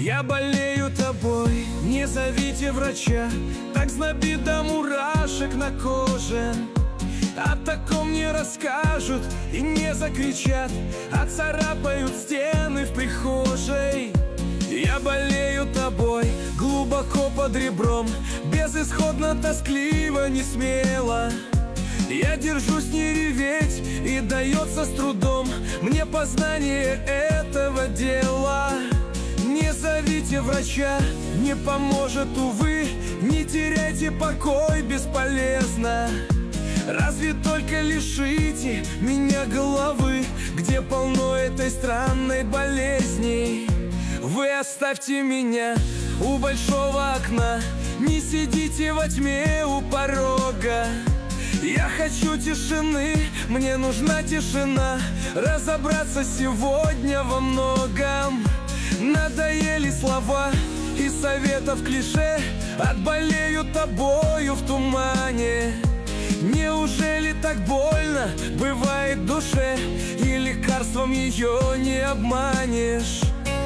Я болею тобой, не зовите врача. Так знобит до мурашек на коже. О таком не расскажут и не закричат, а царапают стены в прихожей. Я болею тобой, глубоко под ребром, безысходно, тоскливо, не смело. Я держусь не реветь, и дается с трудом мне познание этого дела. Не зовите врача, не поможет, увы, не теряйте покой, бесполезно. Разве только лишите меня головы, где полно этой странной болезни. Вы оставьте меня у большого окна, не сидите во тьме у порога. Я хочу тишины, мне нужна тишина, разобраться сегодня во многом. Надоели слова и советов клише, отболею тобою в тумане. Неужели так больно бывает душе, и лекарством ее не обманешь?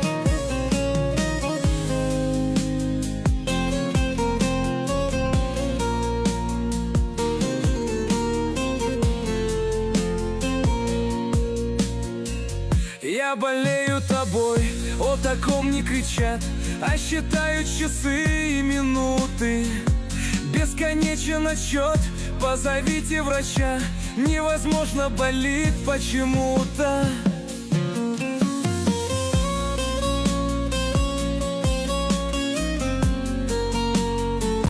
Я болею тобой, о таком не кричат, а считают часы и минуты. Бесконечен отсчет, позовите врача, невозможно, болит почему-то.